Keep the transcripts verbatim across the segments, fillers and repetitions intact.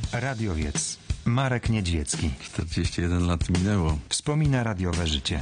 Radiowiec Marek Niedźwiecki. czterdzieści jeden lat minęło. Wspomina radiowe życie.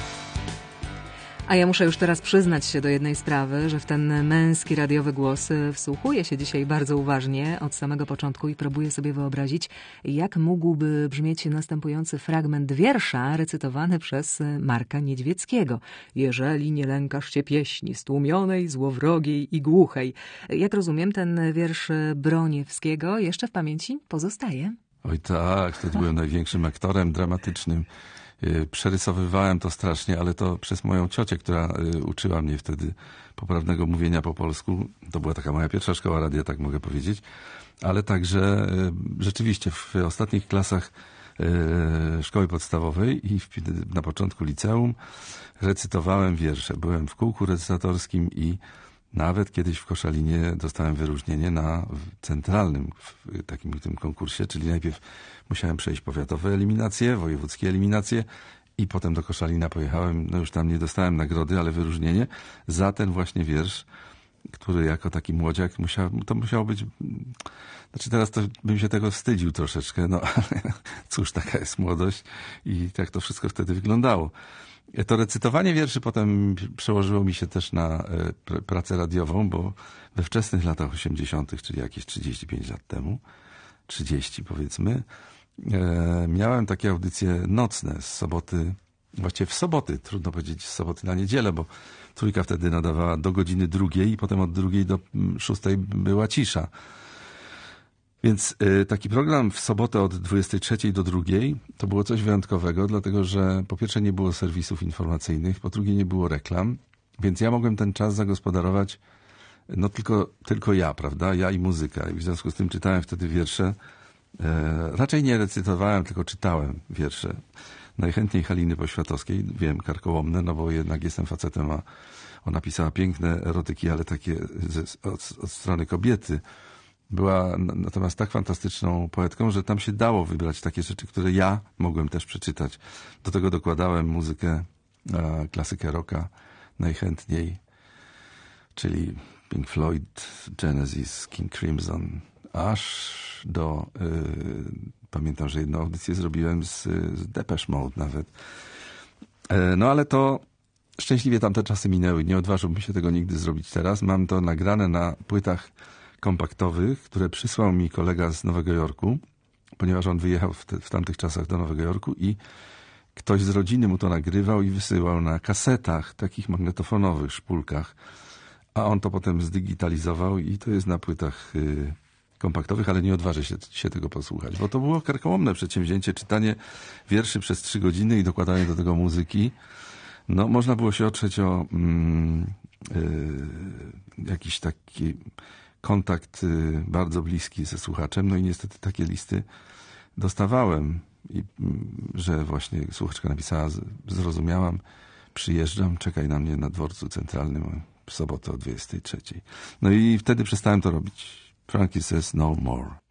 A ja muszę już teraz przyznać się do jednej sprawy, że w ten męski radiowy głos wsłuchuję się dzisiaj bardzo uważnie od samego początku i próbuję sobie wyobrazić, jak mógłby brzmieć następujący fragment wiersza recytowany przez Marka Niedźwieckiego. Jeżeli nie lękasz się pieśni stłumionej, złowrogiej i głuchej. Jak rozumiem, ten wiersz Broniewskiego jeszcze w pamięci pozostaje. Oj tak, wtedy byłem największym aktorem dramatycznym. Przerysowywałem to strasznie, ale to przez moją ciocię, która uczyła mnie wtedy poprawnego mówienia po polsku. To była taka moja pierwsza szkoła radia, tak mogę powiedzieć. Ale także rzeczywiście w ostatnich klasach szkoły podstawowej i na początku liceum recytowałem wiersze. Byłem w kółku recytatorskim i nawet kiedyś w Koszalinie dostałem wyróżnienie na centralnym w takim tym konkursie, czyli najpierw musiałem przejść powiatowe eliminacje, wojewódzkie eliminacje i potem do Koszalina pojechałem. No już tam nie dostałem nagrody, ale wyróżnienie za ten właśnie wiersz, który jako taki młodziak musiał, to musiało być, znaczy teraz to bym się tego wstydził troszeczkę, no ale cóż, taka jest młodość i tak to wszystko wtedy wyglądało. To recytowanie wierszy potem przełożyło mi się też na pr- pracę radiową, bo we wczesnych latach osiemdziesiątych, czyli jakieś trzydzieści pięć lat temu, trzydzieści powiedzmy, e, miałem takie audycje nocne z soboty, właściwie w soboty, trudno powiedzieć z soboty na niedzielę, bo trójka wtedy nadawała do godziny drugiej i potem od drugiej do szóstej była cisza. Więc y, taki program w sobotę od dwudziestej trzeciej do drugiej to było coś wyjątkowego, dlatego że po pierwsze nie było serwisów informacyjnych, po drugie nie było reklam, więc ja mogłem ten czas zagospodarować no tylko, tylko ja, prawda, ja i muzyka. I w związku z tym czytałem wtedy wiersze. E, raczej nie recytowałem, tylko czytałem wiersze. Najchętniej Haliny Poświatowskiej, wiem, karkołomne, no bo jednak jestem facetem, a ona pisała piękne erotyki, ale takie z, od, od strony kobiety. Była natomiast tak fantastyczną poetką, że tam się dało wybrać takie rzeczy, które ja mogłem też przeczytać. Do tego dokładałem muzykę, e, klasykę rocka najchętniej, czyli Pink Floyd, Genesis, King Crimson, aż do... Y, pamiętam, że jedną audycję zrobiłem z, z Depeche Mode nawet. E, no ale to szczęśliwie tamte czasy minęły. Nie odważyłbym się tego nigdy zrobić teraz. Mam to nagrane na płytach kompaktowych, które przysłał mi kolega z Nowego Jorku, ponieważ on wyjechał w, te, w tamtych czasach do Nowego Jorku i ktoś z rodziny mu to nagrywał i wysyłał na kasetach, takich magnetofonowych, szpulkach, a on to potem zdigitalizował i to jest na płytach y, kompaktowych, ale nie odważę się, się tego posłuchać, bo to było karkołomne przedsięwzięcie, czytanie wierszy przez trzy godziny i dokładanie do tego muzyki. No, można było się otrzeć o mm, y, jakiś taki kontakt bardzo bliski ze słuchaczem, no i niestety takie listy dostawałem, i że właśnie słuchaczka napisała, zrozumiałam, przyjeżdżam, czekaj na mnie na dworcu centralnym w sobotę o dwudziestej trzeciej. No i wtedy przestałem to robić. Frankie says no more.